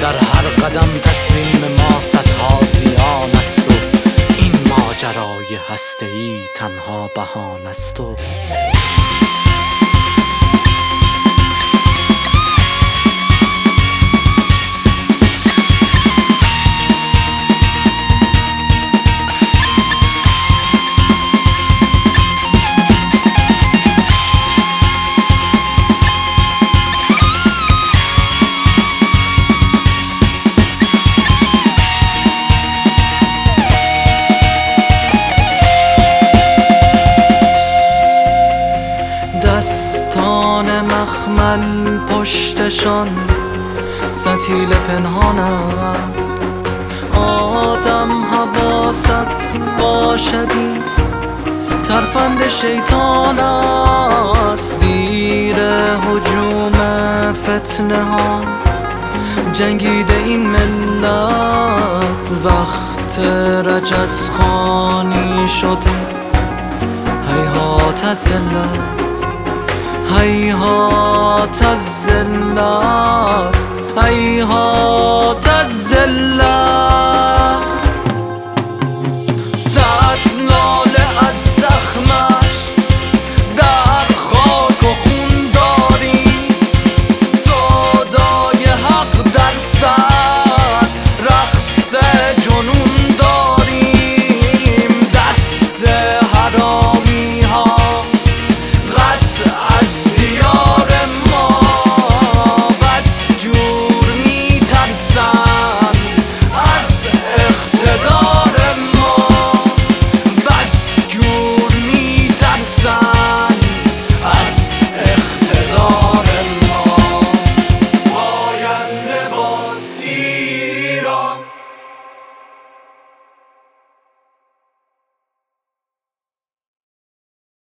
در هر قدم تسلیم ما صدها زیان است و این ماجرای هسته‌ای تنها بهانه است و دستان مخمل پشتشان ستیل پنهان است. آدم حواست باشدی ترفند شیطان است. دیر هجوم فتنه ها جنگیده این ملت، وقت رجز خوانی شده هیهات از ذلت، هیهات از ذلت، هیهات از ذلت. زد ناله از زخمش در خاک و خون داری، صدای حق در سر